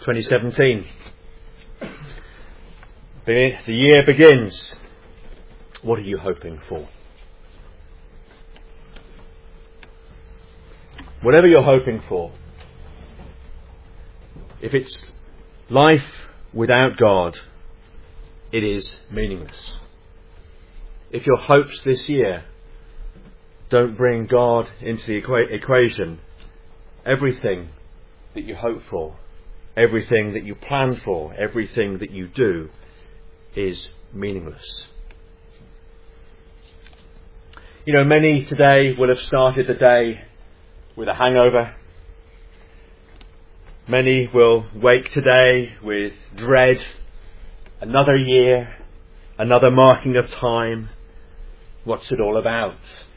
2017. The year begins. What are you hoping for? Whatever you're hoping for, if it's life without God, it is meaningless. If your hopes this year don't bring God into the equation, everything that you hope for, everything that you plan for, everything that you do is meaningless. You know, many today will have started the day with a hangover. Many will wake today with dread. Another year, another marking of time. What's it all about?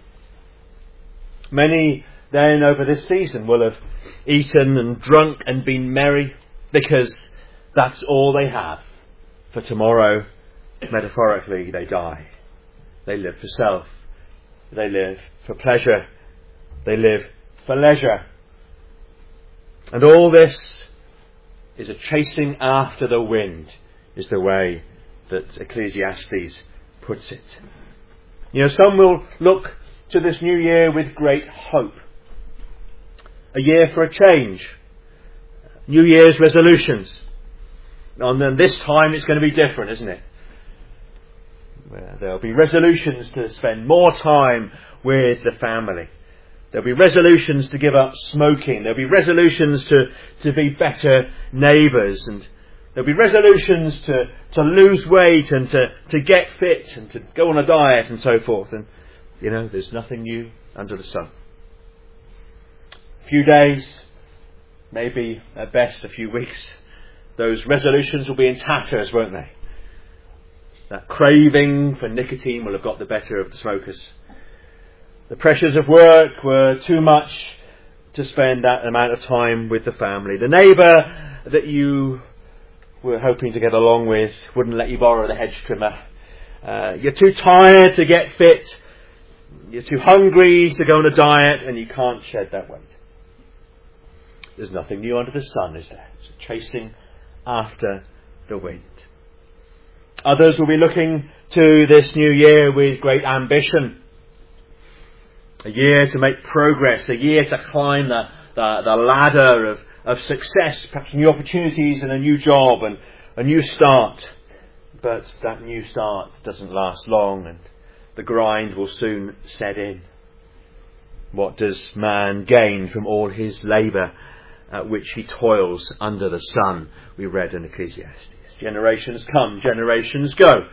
Many then over this season will have eaten and drunk and been merry because that's all they have. For tomorrow, metaphorically, they die. They live for self. They live for pleasure. They live for leisure. And all this is a chasing after the wind, is the way that Ecclesiastes puts it. You know, some will look to this new year with great hope. A year for a change. New Year's resolutions. And then this time it's going to be different, isn't it? There'll be resolutions to spend more time with the family. There'll be resolutions to give up smoking. There'll be resolutions to be better neighbours. And there'll be resolutions to lose weight and to get fit and to go on a diet and so forth. And, you know, there's nothing new under the sun. A few days, maybe at best a few weeks, those resolutions will be in tatters, won't they? That craving for nicotine will have got the better of the smokers. The pressures of work were too much to spend that amount of time with the family. The neighbour that you were hoping to get along with wouldn't let you borrow the hedge trimmer. You're too tired to get fit. You're too hungry to go on a diet, and you can't shed that weight. There's nothing new under the sun, is there? It's chasing after the wind. Others will be looking to this new year with great ambition. A year to make progress, a year to climb the ladder of success, perhaps new opportunities and a new job and a new start. But that new start doesn't last long, and the grind will soon set in. What does man gain from all his labour at which he toils under the sun? We read in Ecclesiastes. Generations come, generations go.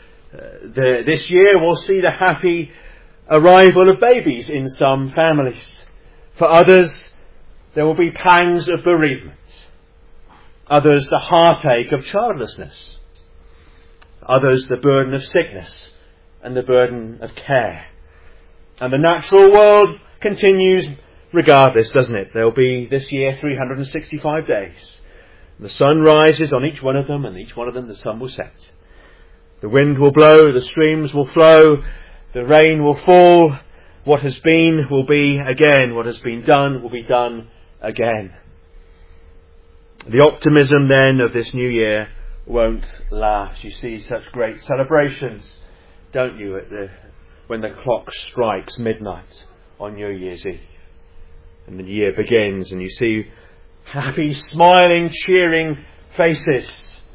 This year we'll see the happy arrival of babies in some families. For others, there will be pangs of bereavement. Others, the heartache of childlessness. Others, the burden of sickness and the burden of care. And the natural world continues regardless, doesn't it? There will be this year 365 days. The sun rises on each one of them, and each one of them the sun will set. The wind will blow, the streams will flow, the rain will fall. What has been will be again. What has been done will be done again. The optimism then of this new year won't last. You see such great celebrations, don't you, when the clock strikes midnight on New Year's Eve. And the year begins, and you see happy, smiling, cheering faces.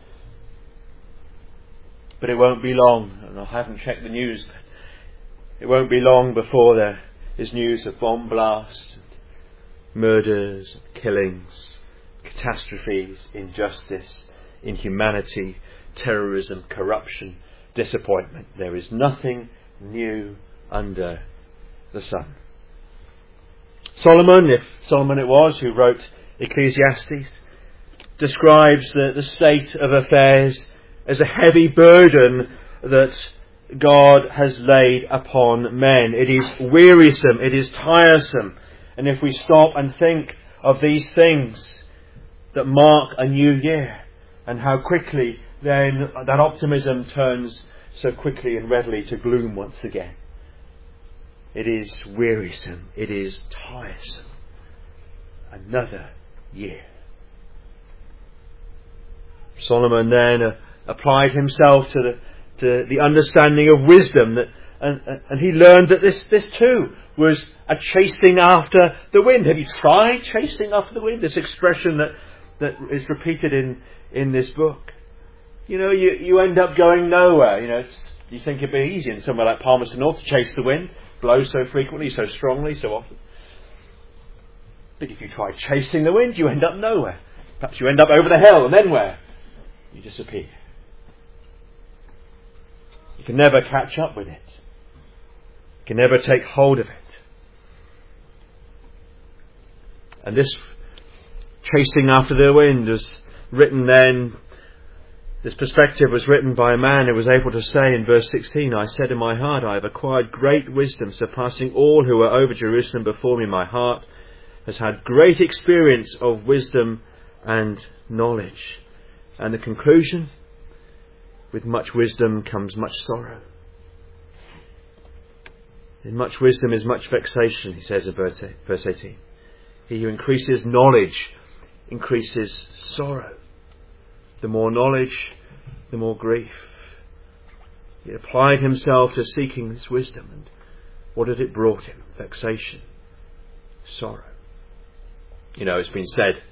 But it won't be long, and I haven't checked the news, but it won't be long before there is news of bomb blasts, murders, killings, catastrophes, injustice, inhumanity, terrorism, corruption, disappointment. There is nothing new under the sun. Solomon, if Solomon it was who wrote Ecclesiastes, describes the state of affairs as a heavy burden that God has laid upon men. It is wearisome, it is tiresome. And if we stop and think of these things that mark a new year, and how quickly then that optimism turns so quickly and readily to gloom once again. It is wearisome, it is tiresome. Another year. Solomon then applied himself to the understanding of wisdom, and he learned that this too was a chasing after the wind. Have you tried chasing after the wind? This expression that is repeated in this book. You end up going nowhere. You think it'd be easy in somewhere like Palmerston North to chase the wind, blow so frequently, so strongly, so often. But if you try chasing the wind, you end up nowhere. Perhaps you end up over the hill, and then where? You disappear. You can never catch up with it. You can never take hold of it. And this chasing after the wind was written then, this perspective was written by a man who was able to say in verse 16, I said in my heart, I have acquired great wisdom, surpassing all who are over Jerusalem before me. My heart has had great experience of wisdom and knowledge. And the conclusion, with much wisdom comes much sorrow. In much wisdom is much vexation, he says in verse 18. He who increases knowledge increases sorrow. The more knowledge, the more grief. He applied himself to seeking this wisdom, and what had it brought him? Vexation, sorrow. It's been said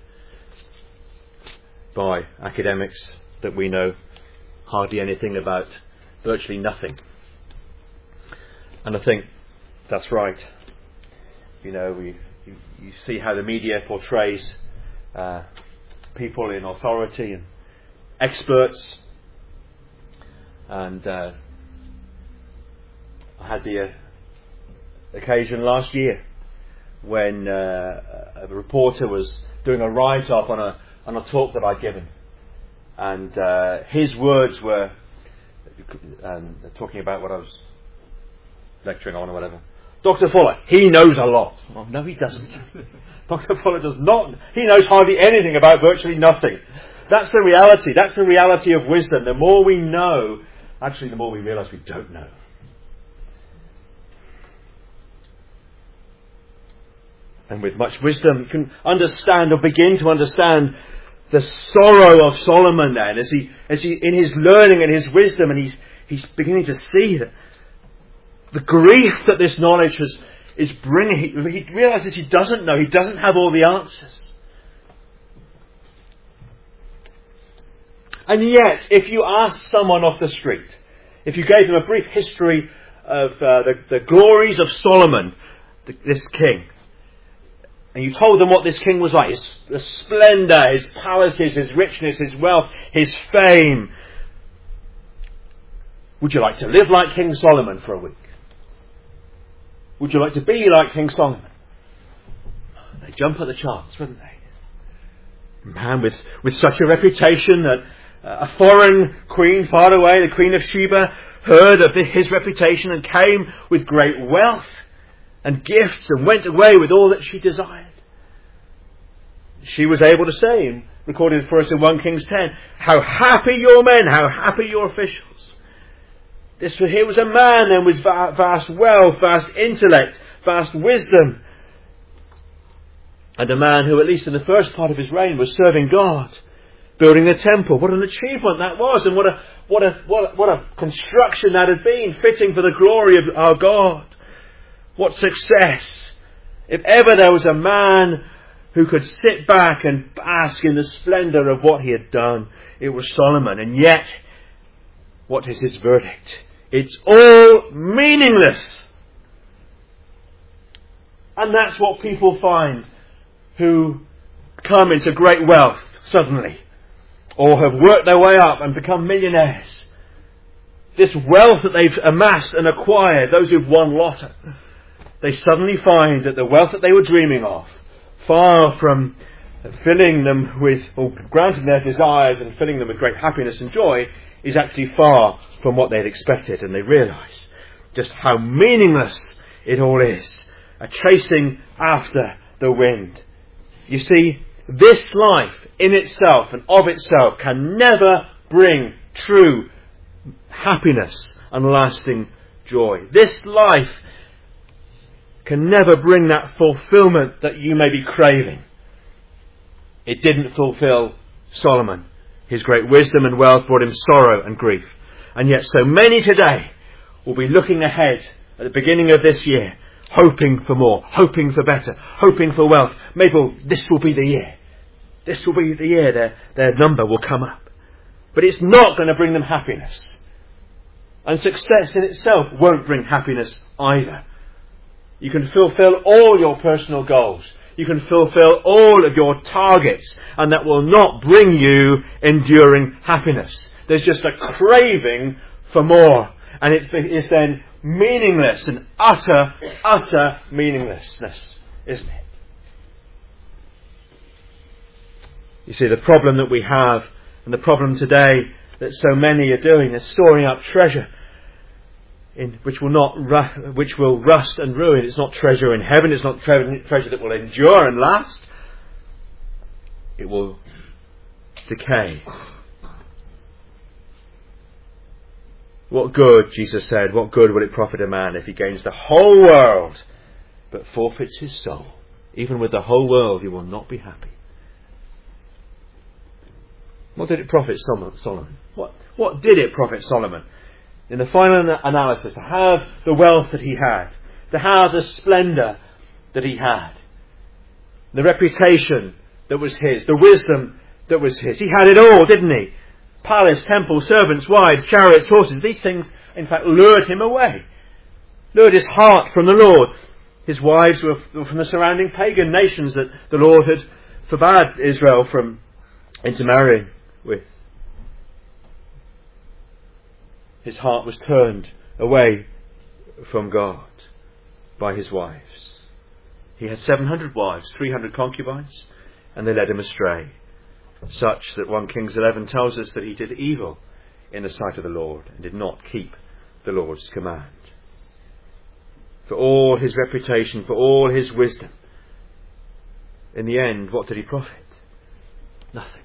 by academics that we know hardly anything about virtually nothing. And I think that's right. You see how the media portrays people in authority and experts. And I had the occasion last year when a reporter was doing a write-up on a talk that I'd given. And his words were talking about what I was lecturing on or whatever. Dr. Fuller, he knows a lot. Oh, no, he doesn't. Dr. Fuller does not. He knows hardly anything about virtually nothing. That's the reality. That's the reality of wisdom. The more we know, actually the more we realise we don't know. And with much wisdom, you can understand or begin to understand the sorrow of Solomon then, as he in his learning and his wisdom, and he's beginning to see that the grief that this knowledge is bringing. He realises he doesn't know. He doesn't have all the answers. And yet, if you ask someone off the street, if you gave them a brief history of the glories of Solomon, this king, and you told them what this king was like, his splendour, his palaces, his richness, his wealth, his fame, would you like to live like King Solomon for a week? Would you like to be like King Solomon? They jump at the chance, wouldn't they? A man with such a reputation that a foreign queen far away, the Queen of Sheba, heard of his reputation and came with great wealth and gifts and went away with all that she desired. She was able to say, recorded for us in 1 Kings 10, how happy your men, how happy your officials. Here was a man then with vast wealth, vast intellect, vast wisdom. And a man who, at least in the first part of his reign, was serving God, building the temple. What an achievement that was, and what a construction that had been, fitting for the glory of our God. What success! If ever there was a man who could sit back and bask in the splendour of what he had done, it was Solomon. And yet, what is his verdict? It's all meaningless. And that's what people find who come into great wealth suddenly, or have worked their way up and become millionaires. This wealth that they've amassed and acquired, those who've won lotto, they suddenly find that the wealth that they were dreaming of, far from filling them with, or granting their desires and filling them with great happiness and joy, is actually far from what they'd expected. And they realise just how meaningless it all is. A chasing after the wind. You see, this life in itself and of itself can never bring true happiness and lasting joy. This life can never bring that fulfilment that you may be craving. It didn't fulfill Solomon. His great wisdom and wealth brought him sorrow and grief. And yet so many today will be looking ahead at the beginning of this year, hoping for more, hoping for better, hoping for wealth. Maybe this will be the year. This will be the year their number will come up. But it's not going to bring them happiness. And success in itself won't bring happiness either. You can fulfill all your personal goals. You can fulfill all of your targets, and that will not bring you enduring happiness. There's just a craving for more, and it is then meaningless and utter meaninglessness, isn't it? You see, the problem that we have, and the problem today that so many are doing, is storing up treasure which will rust and ruin. It's not treasure in heaven. It's not treasure that will endure and last. It will decay. What good, Jesus said, what good will it profit a man if he gains the whole world but forfeits his soul? Even with the whole world, he will not be happy. What did it profit Solomon? What did it profit Solomon? In the final analysis, to have the wealth that he had, to have the splendour that he had, the reputation that was his, the wisdom that was his. He had it all, didn't he? Palace, temple, servants, wives, chariots, horses. These things, in fact, lured him away. Lured his heart from the Lord. His wives were from the surrounding pagan nations that the Lord had forbade Israel from intermarrying with. His heart was turned away from God by his wives. He had 700 wives, 300 concubines, and they led him astray, such that 1 Kings 11 tells us that he did evil in the sight of the Lord and did not keep the Lord's command. For all his reputation, for all his wisdom, in the end, what did he profit? Nothing.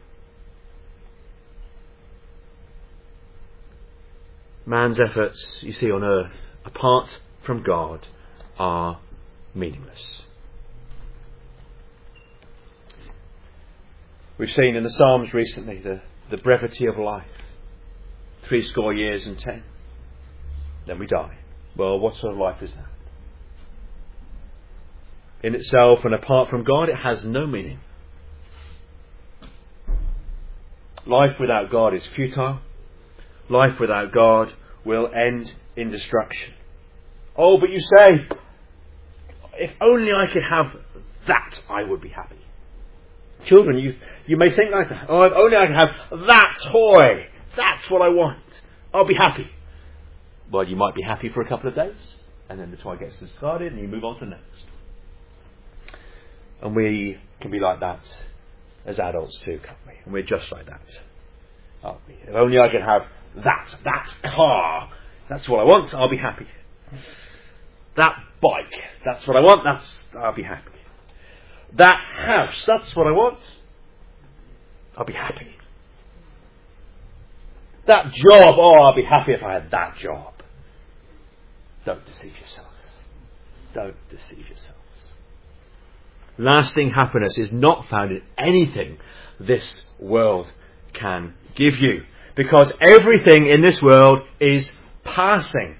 Man's efforts, you see, on earth, apart from God, are meaningless. We've seen in the Psalms recently the brevity of life. 70 years and 10. Then we die. Well, what sort of life is that? In itself and apart from God, it has no meaning. Life without God is futile. Life without God will end in destruction. Oh, but you say, if only I could have that, I would be happy. Children, you may think like that. Oh, if only I could have that toy. That's what I want. I'll be happy. Well, you might be happy for a couple of days, and then the toy gets discarded, and you move on to the next. And we can be like that as adults too, can't we? And we're just like that, aren't we? If only I could have that car. That's what I want. I'll be happy. That bike. That's what I want. I'll be happy. That house. That's what I want. I'll be happy. That job. Oh, I'll be happy if I had that job. Don't deceive yourselves. Don't deceive yourselves. Lasting happiness is not found in anything this world can give you. Because everything in this world is passing.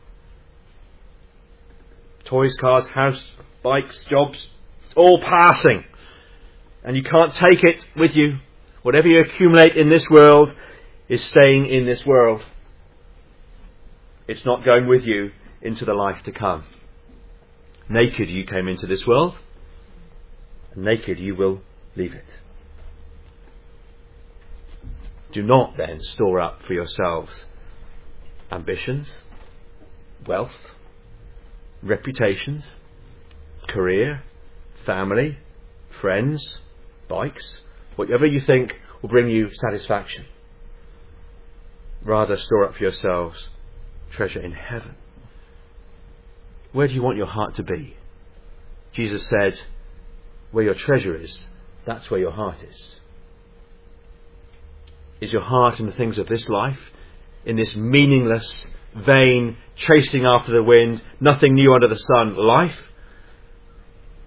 Toys, cars, house, bikes, jobs, all passing. And you can't take it with you. Whatever you accumulate in this world is staying in this world. It's not going with you into the life to come. Naked you came into this world, and naked you will leave it. Do not then store up for yourselves ambitions, wealth, reputations, career, family, friends, bikes, whatever you think will bring you satisfaction. Rather store up for yourselves treasure in heaven. Where do you want your heart to be? Jesus said, where your treasure is, that's where your heart is. Is your heart in the things of this life? In this meaningless, vain, chasing after the wind, nothing new under the sun life?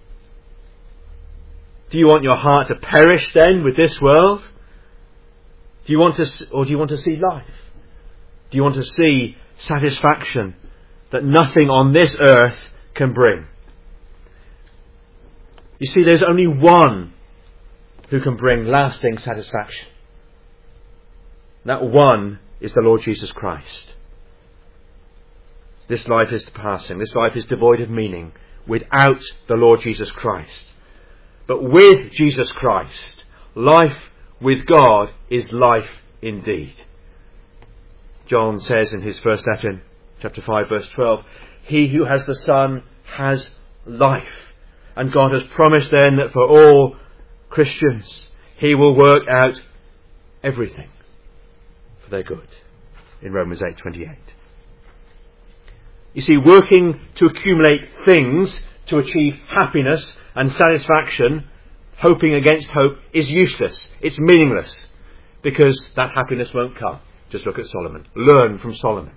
Do you want your heart to perish then with this world? Do you want to see life? Do you want to see satisfaction that nothing on this earth can bring? You see, there's only one who can bring lasting satisfaction. That one is the Lord Jesus Christ. This life is passing. This life is devoid of meaning without the Lord Jesus Christ. But with Jesus Christ, life with God is life indeed. John says in his first letter, chapter 5, verse 12, he who has the Son has life. And God has promised then that for all Christians, he will work out everything for their good. In Romans 8:28. You see, working to accumulate things to achieve happiness and satisfaction, hoping against hope, is useless. It's meaningless, because that happiness won't come. Just look at Solomon. Learn from Solomon.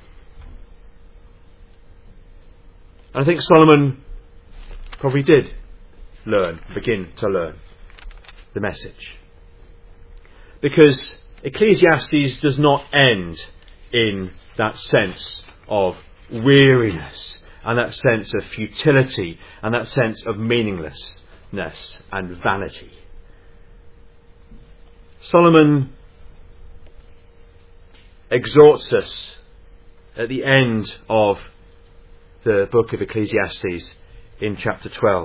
And I think Solomon probably did begin to learn the message. Because Ecclesiastes does not end in that sense of weariness and that sense of futility and that sense of meaninglessness and vanity. Solomon exhorts us at the end of the book of Ecclesiastes in chapter 12.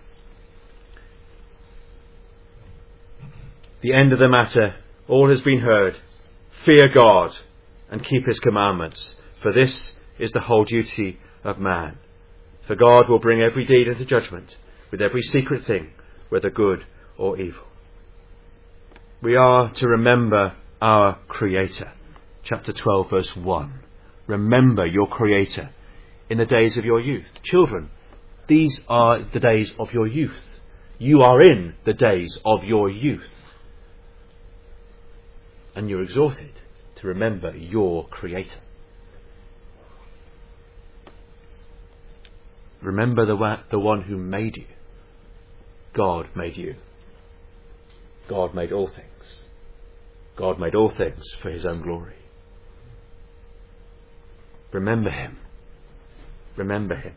The end of the matter, all has been heard. Fear God and keep his commandments, for this is the whole duty of man. For God will bring every deed into judgment, with every secret thing, whether good or evil. We are to remember our Creator. Chapter 12, verse 1. Remember your Creator in the days of your youth. Children, these are the days of your youth. You are in the days of your youth. And you're exhorted to remember your Creator. Remember the one who made you. God made you. God made all things. God made all things for his own glory. Remember him. Remember him.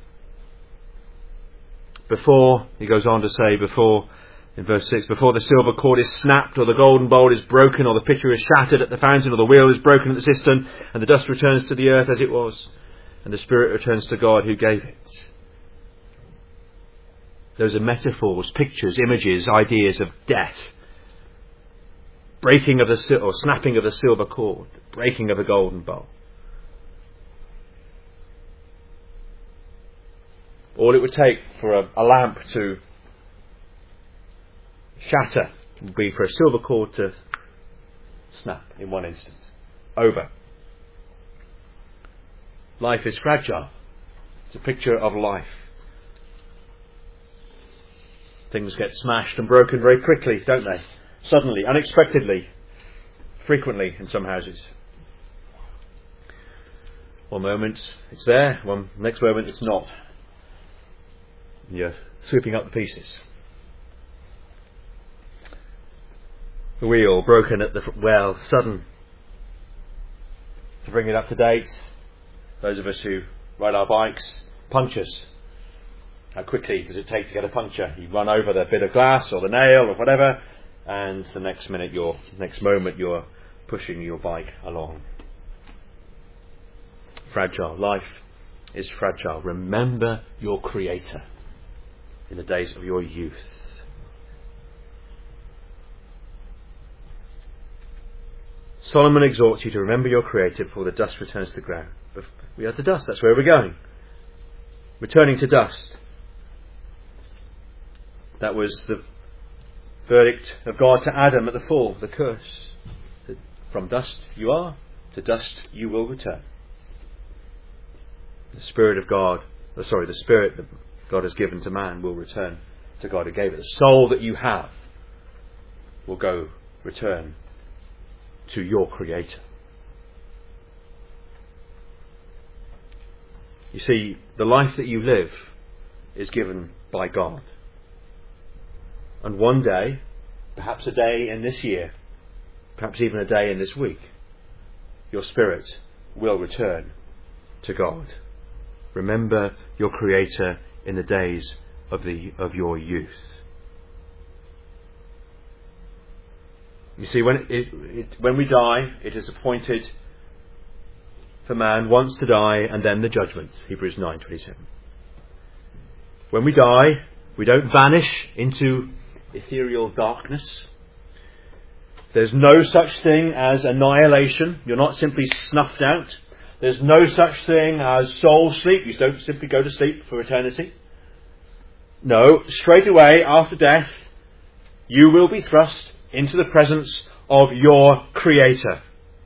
Before, he goes on to say, in verse 6, before the silver cord is snapped, or the golden bowl is broken, or the pitcher is shattered at the fountain, or the wheel is broken at the cistern, and the dust returns to the earth as it was, and the spirit returns to God who gave it. Those are metaphors, pictures, images, ideas of death. Breaking of or snapping of the silver cord, breaking of the golden bowl. All it would take for a lamp to shatter would be for a silver cord to snap in one instant. Over. Life is fragile. It's a picture of life. Things get smashed and broken very quickly, don't they? Suddenly, unexpectedly, frequently in some houses. One moment it's there, next moment it's not. You're sweeping up the pieces. The wheel broken at the sudden. To bring it up to date, those of us who ride our bikes, punctures. How quickly does it take to get a puncture? You run over the bit of glass or the nail or whatever, and the next moment you're pushing your bike along. Fragile. Life is fragile. Remember your Creator in the days of your youth. Solomon exhorts you to remember your Creator before the dust returns to the ground. We are to dust, that's where we're going. Returning to dust. That was the verdict of God to Adam at the fall, the curse. From dust you are, to dust you will return. The Spirit that God has given to man will return to God who gave it. The soul that you have will return to your Creator. You see, the life that you live is given by God. And one day, perhaps a day in this year, perhaps even a day in this week, your spirit will return to God. Remember your Creator in the days of your youth. You see, when we die, it is appointed for man once to die and then the judgment. Hebrews 9:27. When we die, we don't vanish into ethereal darkness. There's no such thing as annihilation. You're not simply snuffed out. There's no such thing as soul sleep. You don't simply go to sleep for eternity. No, straight away after death, you will be thrust into the presence of your Creator.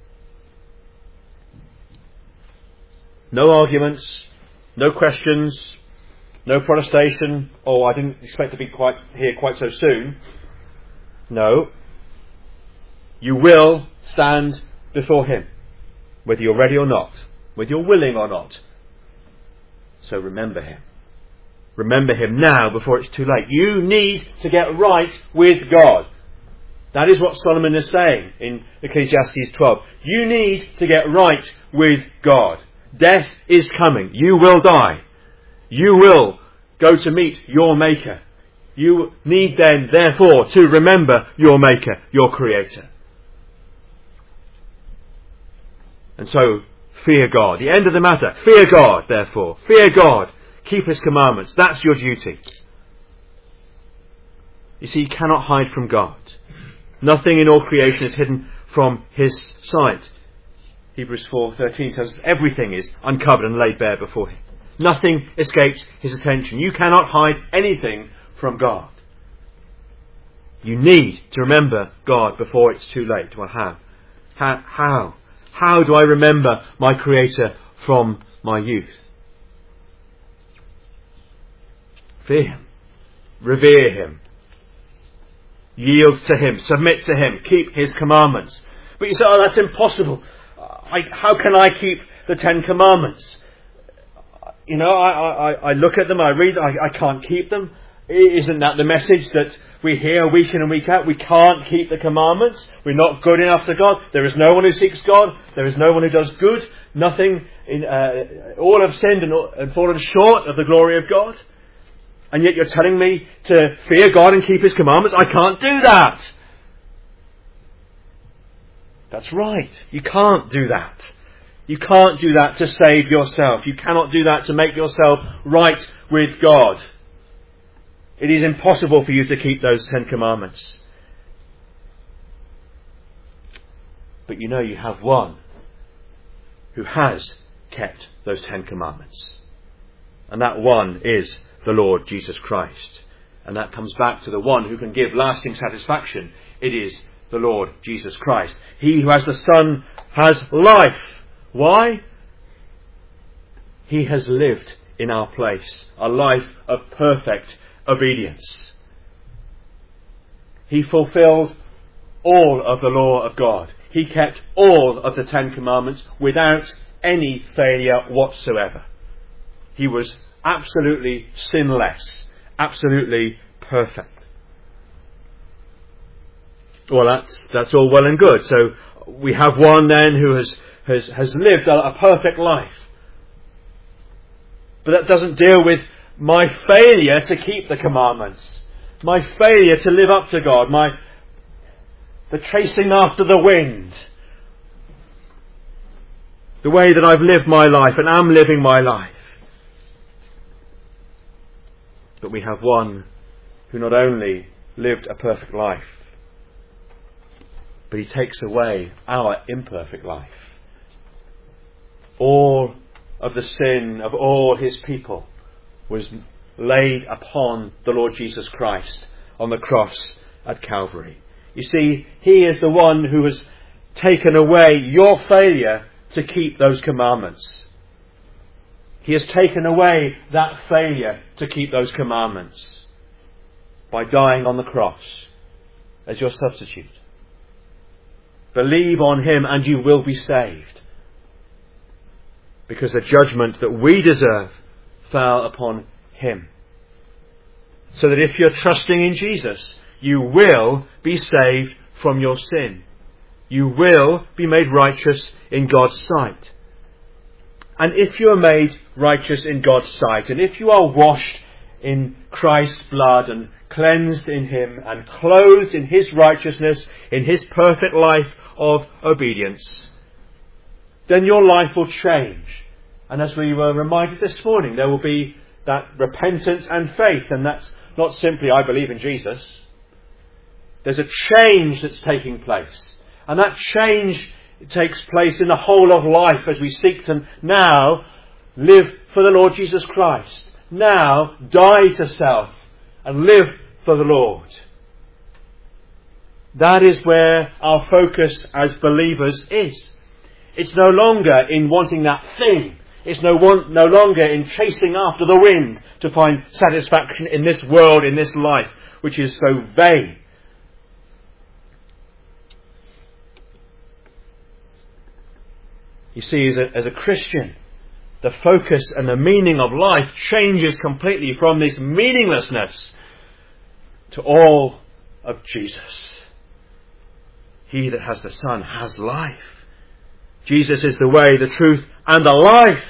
No arguments, no questions, no protestation. Oh, I didn't expect to be here quite so soon. No. You will stand before Him, whether you're ready or not, whether you're willing or not. So remember Him. Remember Him now before it's too late. You need to get right with God. That is what Solomon is saying in Ecclesiastes 12. You need to get right with God. Death is coming. You will die. You will go to meet your Maker. You need then, therefore, to remember your Maker, your Creator. And so, fear God. The end of the matter. Fear God, therefore. Fear God. Keep His commandments. That's your duty. You see, you cannot hide from God. Nothing in all creation is hidden from His sight. Hebrews 4:13 tells us everything is uncovered and laid bare before Him. Nothing escapes His attention. You cannot hide anything from God. You need to remember God before it's too late. Well, how? How do I remember my Creator from my youth? Fear Him. Revere Him. Yield to Him. Submit to Him. Keep His commandments. But you say, oh, that's impossible. How can I keep the 10 Commandments? You know, I look at them, I read, I can't keep them. Isn't that the message that we hear week in and week out? We can't keep the commandments. We're not good enough to God. There is no one who seeks God. There is no one who does good. Nothing. All have sinned and fallen short of the glory of God. And yet you're telling me to fear God and keep His commandments? I can't do that. That's right. You can't do that. You can't do that to save yourself. You cannot do that to make yourself right with God. It is impossible for you to keep those 10 commandments. But you know you have one who has kept those 10 commandments. And that one is the Lord Jesus Christ. And that comes back to the one who can give lasting satisfaction. It is the Lord Jesus Christ. He who has the Son has life. Why? He has lived in our place, a life of perfect obedience. He fulfilled all of the law of God. He kept all of the 10 commandments without any failure whatsoever. He was absolutely sinless, absolutely perfect. Well, that's all well and good. So we have one then who has lived a perfect life. But that doesn't deal with my failure to keep the commandments, my failure to live up to God, the chasing after the wind, the way that I've lived my life and am living my life. But we have one who not only lived a perfect life, but He takes away our imperfect life. All of the sin of all His people was laid upon the Lord Jesus Christ on the cross at Calvary. You see, He is the one who has taken away your failure to keep those commandments. He has taken away that failure to keep those commandments by dying on the cross as your substitute. Believe on Him and you will be saved. Because the judgment that we deserve fell upon Him. So that if you're trusting in Jesus, you will be saved from your sin. You will be made righteous in God's sight. And if you are made righteous in God's sight, and if you are washed in Christ's blood and cleansed in Him and clothed in His righteousness, in His perfect life of obedience, then your life will change. And as we were reminded this morning, there will be that repentance and faith, and that's not simply I believe in Jesus. There's a change that's taking place. And that change takes place in the whole of life as we seek to now live for the Lord Jesus Christ. Now die to self and live for the Lord. That is where our focus as believers is. It's no longer in wanting that thing. It's no longer in chasing after the wind to find satisfaction in this world, in this life, which is so vain. You see, as a Christian, the focus and the meaning of life changes completely from this meaninglessness to all of Jesus. He that has the Son has life. Jesus is the way, the truth, and the life.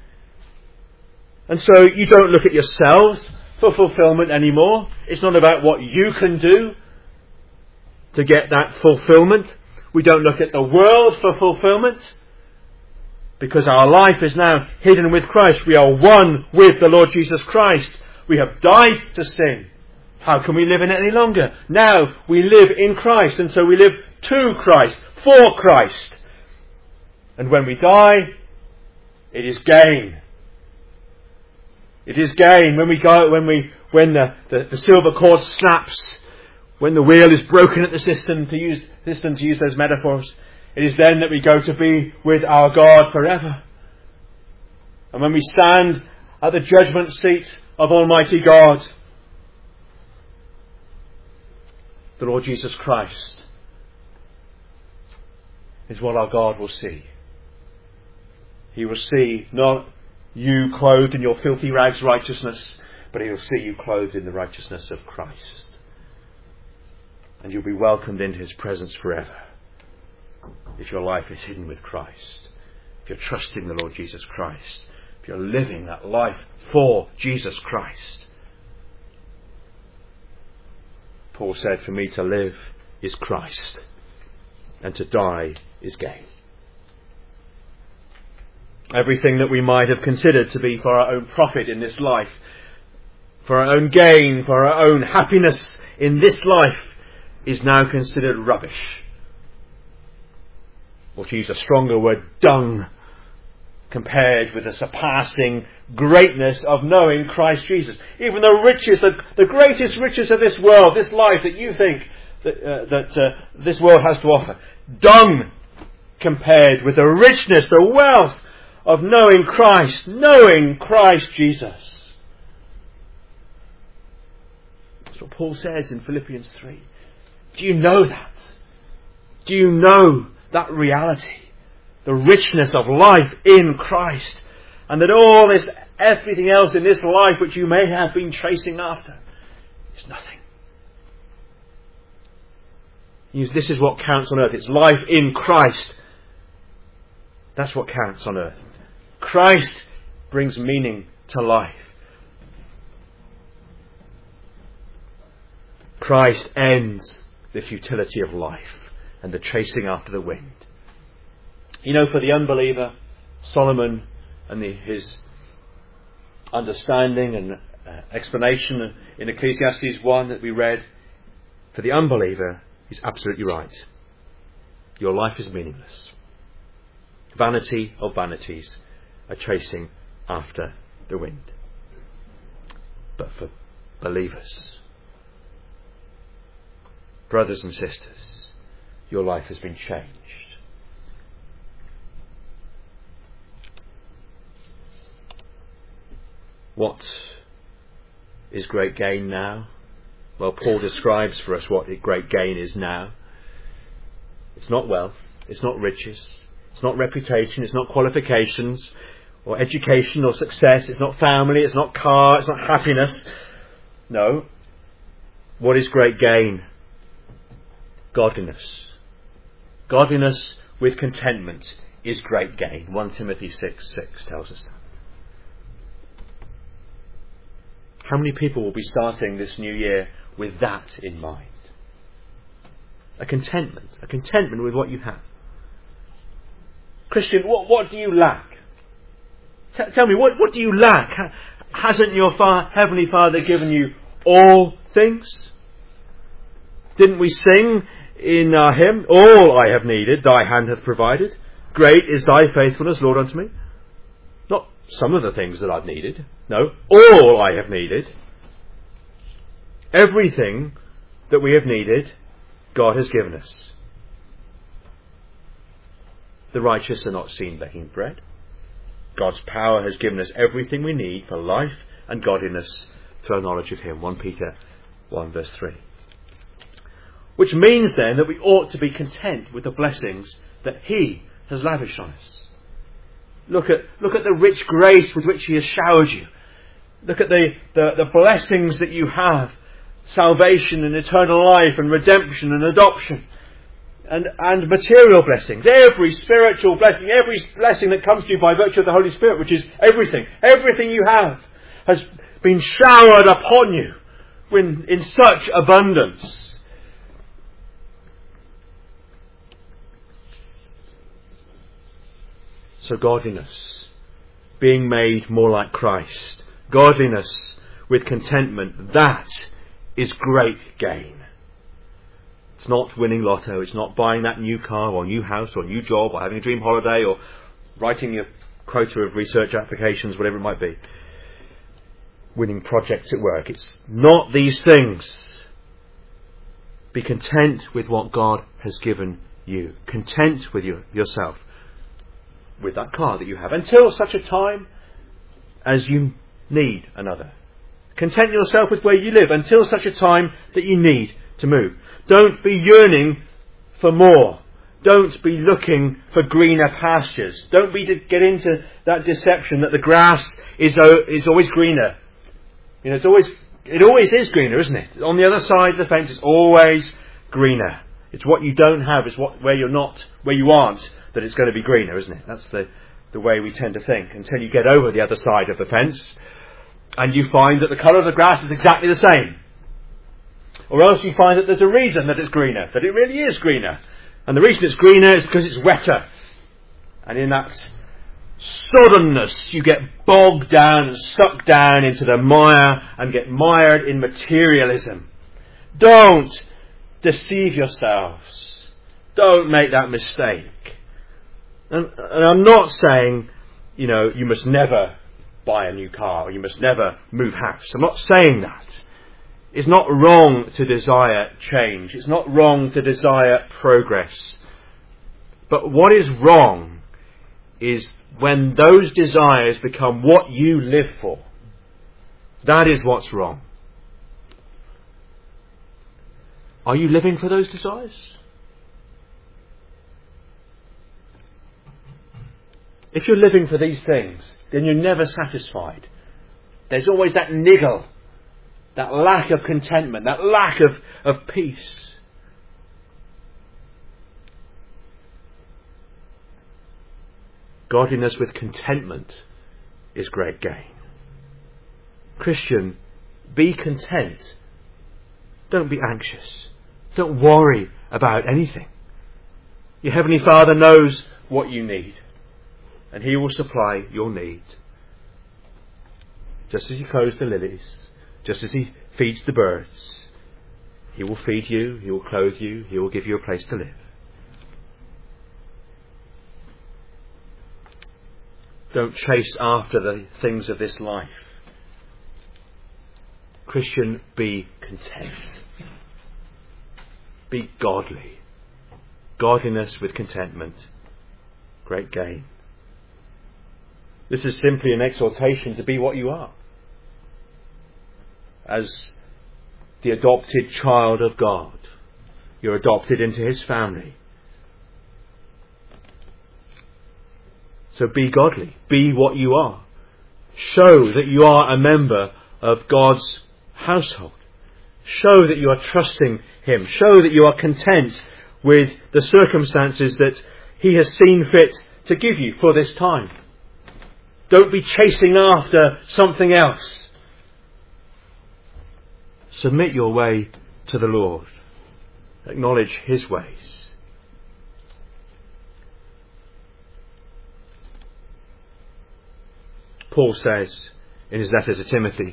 And so you don't look at yourselves for fulfillment anymore. It's not about what you can do to get that fulfillment. We don't look at the world for fulfillment, because our life is now hidden with Christ. We are one with the Lord Jesus Christ. We have died to sin. How can we live in it any longer? Now we live in Christ, and so we live to Christ, for Christ. And when we die, it is gain. It is gain when the silver cord snaps, when the wheel is broken at the cistern, to use those metaphors. It is then that we go to be with our God forever. And when we stand at the judgment seat of Almighty God, the Lord Jesus Christ is what our God will see. He will see not you clothed in your filthy rags righteousness, but He will see you clothed in the righteousness of Christ. And you'll be welcomed into His presence forever, if your life is hidden with Christ, if you're trusting the Lord Jesus Christ, if you're living that life for Jesus Christ. Paul said, for me to live is Christ, and to die is gain. Everything that we might have considered to be for our own profit in this life, for our own gain, for our own happiness in this life, is now considered rubbish. Or to use a stronger word, dung, compared with the surpassing greatness of knowing Christ Jesus. Even the riches, the greatest riches of this world, this life that you think that this world has to offer, dung compared with the richness, the wealth of knowing Christ Jesus. That's what Paul says in Philippians 3. Do you know that? Do you know that reality? The richness of life in Christ. And that all this, everything else in this life which you may have been chasing after is nothing. This is what counts on earth. It's life in Christ. That's what counts on earth. Christ brings meaning to life. Christ ends the futility of life and the chasing after the wind. You know, for the unbeliever, Solomon and his understanding and explanation in Ecclesiastes 1 that we read, for the unbeliever, he's absolutely right. Your life is meaningless. Vanity of vanities, a chasing after the wind. But for believers, brothers and sisters, your life has been changed. What is great gain now? Well, Paul describes for us what great gain is now. It's not wealth, it's not riches, it's not reputation, it's not qualifications or education or success, it's not family, it's not car, it's not happiness. No. What is great gain? Godliness, Godliness with contentment is great gain. 1 Timothy 6:6 tells us that. How many people will be starting this new year with that in mind? A contentment with what you have. Christian, what do you lack? Tell me, what do you lack? Hasn't your Heavenly Father given you all things? Didn't we sing in our hymn, all I have needed, thy hand hath provided. Great is thy faithfulness, Lord, unto me. Not some of the things that I've needed. No, all I have needed. Everything that we have needed, God has given us. The righteous are not seen begging bread. God's power has given us everything we need for life and godliness through our knowledge of Him. 1 Peter 1 verse 3. Which means then that we ought to be content with the blessings that He has lavished on us. Look at the rich grace with which He has showered you. Look at the blessings that you have. Salvation and eternal life and redemption and adoption. And material blessings. Every spiritual blessing, every blessing that comes to you by virtue of the Holy Spirit, which is everything. Everything you have has been showered upon you in such abundance. So godliness, being made more like Christ, godliness with contentment, that is great gain. It's not winning lotto, it's not buying that new car or new house or new job or having a dream holiday or writing your quota of research applications, whatever it might be. Winning projects at work. It's not these things. Be content with what God has given you. Content with yourself. With that car that you have, until such a time as you need another. Content yourself with where you live until such a time that you need to move. Don't be yearning for more. Don't be looking for greener pastures. Don't get into that deception that the grass is always greener. You know, it always is greener, isn't it? On the other side of the fence, it's always greener. It's what you don't have, it's where you aren't, that it's going to be greener, isn't it? That's the way we tend to think, until you get over the other side of the fence and you find that the colour of the grass is exactly the same. Or else you find that there's a reason that it's greener, that it really is greener. And the reason it's greener is because it's wetter. And in that soddenness you get bogged down and sucked down into the mire and get mired in materialism. Don't deceive yourselves. Don't make that mistake. And I'm not saying, you must never buy a new car or you must never move house. I'm not saying that. It's not wrong to desire change. It's not wrong to desire progress. But what is wrong is when those desires become what you live for. That is what's wrong. Are you living for those desires? If you're living for these things, then you're never satisfied. There's always that niggle, that lack of contentment, that lack of peace. Godliness with contentment is great gain. Christian, be content. Don't be anxious. Don't worry about anything. Your Heavenly Father knows what you need, and He will supply your need. Just as He clothes the lilies, just as He feeds the birds, He will feed you, He will clothe you, He will give you a place to live. Don't chase after the things of this life. Christian, be content. Be godly. Godliness with contentment. Great gain. This is simply an exhortation to be what you are. As the adopted child of God. You're adopted into His family. So be godly. Be what you are. Show that you are a member of God's household. Show that you are trusting Him. Show that you are content with the circumstances that He has seen fit to give you for this time. Don't be chasing after something else. Submit your way to the Lord. Acknowledge His ways. Paul says in his letter to Timothy,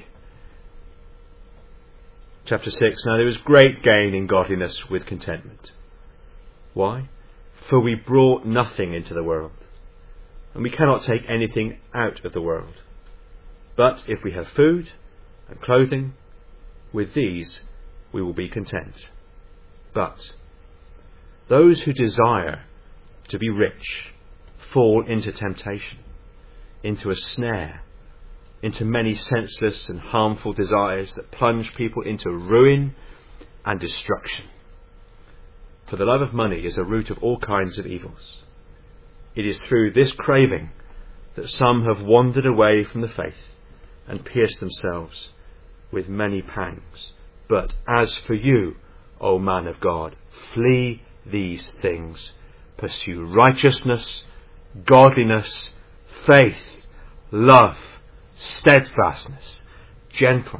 chapter 6, now there is great gain in godliness with contentment. Why? For we brought nothing into the world, and we cannot take anything out of the world. But if we have food and clothing, with these we will be content. But those who desire to be rich fall into temptation, into a snare, into many senseless and harmful desires that plunge people into ruin and destruction. For the love of money is a root of all kinds of evils. It is through this craving that some have wandered away from the faith and pierced themselves with many pangs. But as for you, O man of God, flee these things. Pursue righteousness, godliness, faith, love, steadfastness, gentleness.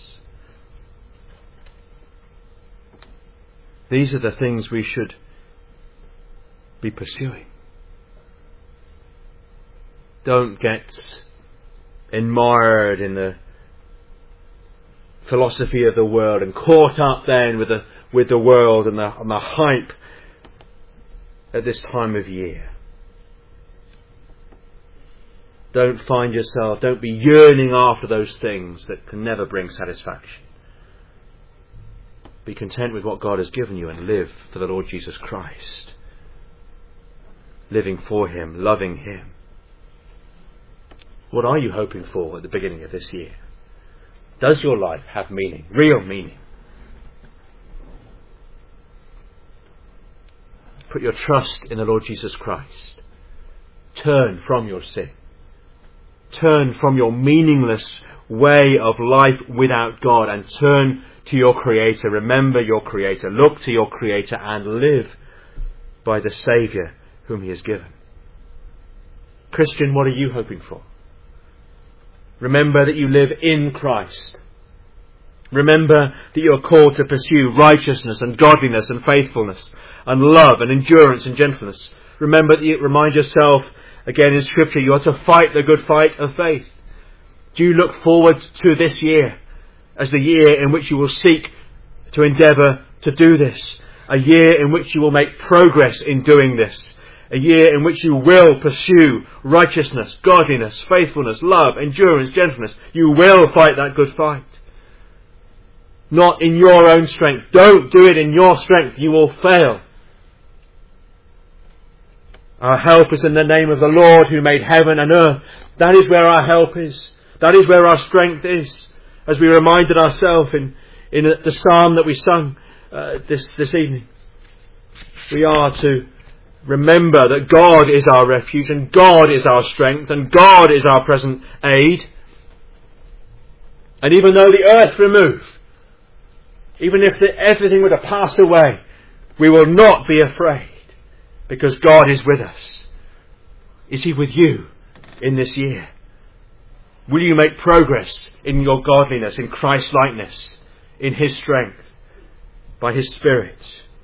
These are the things we should be pursuing. Don't get admired in the philosophy of the world and caught up then with the world and the hype at this time of year. Don't be yearning after those things that can never bring satisfaction. Be content with what God has given you and live for the Lord Jesus Christ. Living for Him, loving Him. What are you hoping for at the beginning of this year? Does your life have meaning, real meaning? Put your trust in the Lord Jesus Christ. Turn from your sin. Turn from your meaningless way of life without God and turn to your Creator. Remember your Creator. Look to your Creator and live by the Saviour whom He has given. Christian, what are you hoping for? Remember that you live in Christ. Remember that you are called to pursue righteousness and godliness and faithfulness and love and endurance and gentleness. Remember that you remind yourself again in Scripture you are to fight the good fight of faith. Do you look forward to this year as the year in which you will seek to endeavour to do this? A year in which you will make progress in doing this. A year in which you will pursue righteousness, godliness, faithfulness, love, endurance, gentleness. You will fight that good fight. Not in your own strength. Don't do it in your strength. You will fail. Our help is in the name of the Lord who made heaven and earth. That is where our help is. That is where our strength is. As we reminded ourselves in the psalm that we sung this evening. We are to remember that God is our refuge and God is our strength and God is our present aid. And even though the earth remove, even if everything were to pass away, we will not be afraid because God is with us. Is He with you in this year? Will you make progress in your godliness, in Christ-likeness, in His strength, by His Spirit?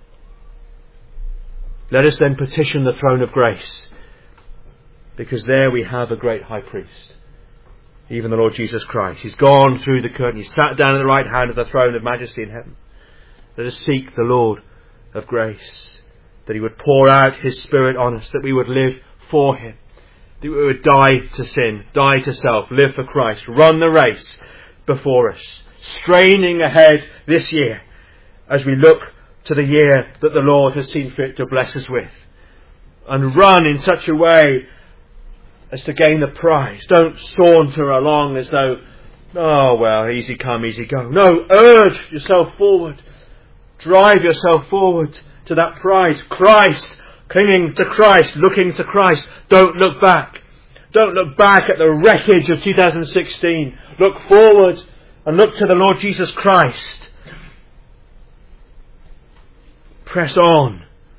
Let us then petition the throne of grace, because there we have a great high priest, even the Lord Jesus Christ. He's gone through the curtain. He's sat down at the right hand of the throne of majesty in heaven. Let us seek the Lord of grace, that He would pour out His Spirit on us, that we would live for Him, that we would die to sin, die to self, live for Christ, run the race before us, straining ahead this year as we look to the year that the Lord has seen fit to bless us with, and run in such a way as to gain the prize. Don't saunter along as though, oh well, easy come, easy go. No, urge yourself forward. Drive yourself forward to that prize. Christ, clinging to Christ, looking to Christ. Don't look back. Don't look back at the wreckage of 2016. Look forward and look to the Lord Jesus Christ. Press on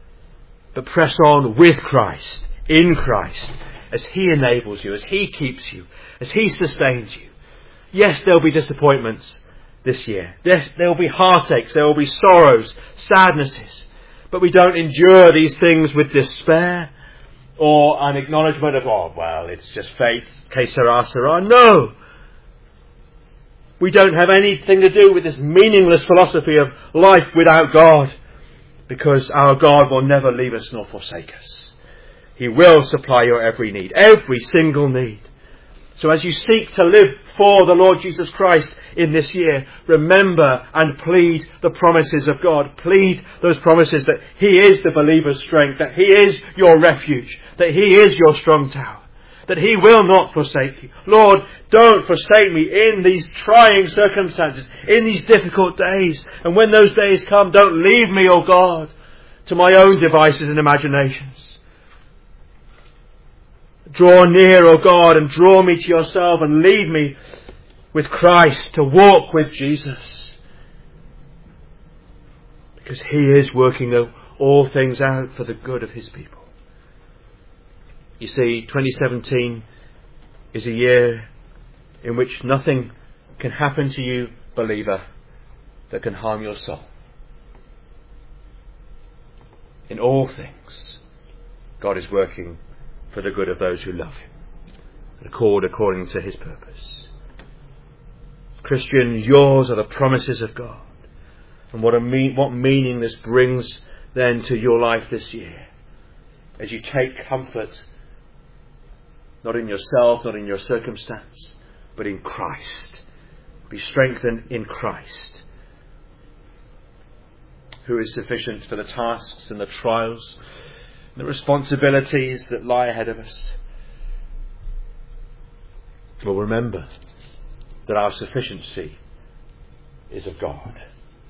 but press on with Christ, in Christ, as He enables you, as He keeps you, as He sustains you. Yes, there will be disappointments this year. Yes, there will be heartaches, there will be sorrows, sadnesses. But we don't endure these things with despair or an acknowledgement of, oh, well, it's just fate, que sera, sera. No! We don't have anything to do with this meaningless philosophy of life without God, because our God will never leave us nor forsake us. He will supply your every need, every single need. So as you seek to live for the Lord Jesus Christ in this year, remember and plead the promises of God. Plead those promises that He is the believer's strength, that He is your refuge, that He is your strong tower, that He will not forsake you. Lord, don't forsake me in these trying circumstances, in these difficult days. And when those days come, don't leave me, O God, to my own devices and imaginations. Draw near, O God, and draw me to yourself and lead me with Christ to walk with Jesus. Because He is working all things out for the good of His people. You see, 2017 is a year in which nothing can happen to you, believer, that can harm your soul. In all things, God is working for the good of those who love Him and according to His purpose. Christian, yours are the promises of God. And what meaning this brings then to your life this year, as you take comfort not in yourself, not in your circumstance, but in Christ. Be strengthened in Christ, who is sufficient for the tasks and the trials, the responsibilities that lie ahead of us. Well, remember that our sufficiency is of God.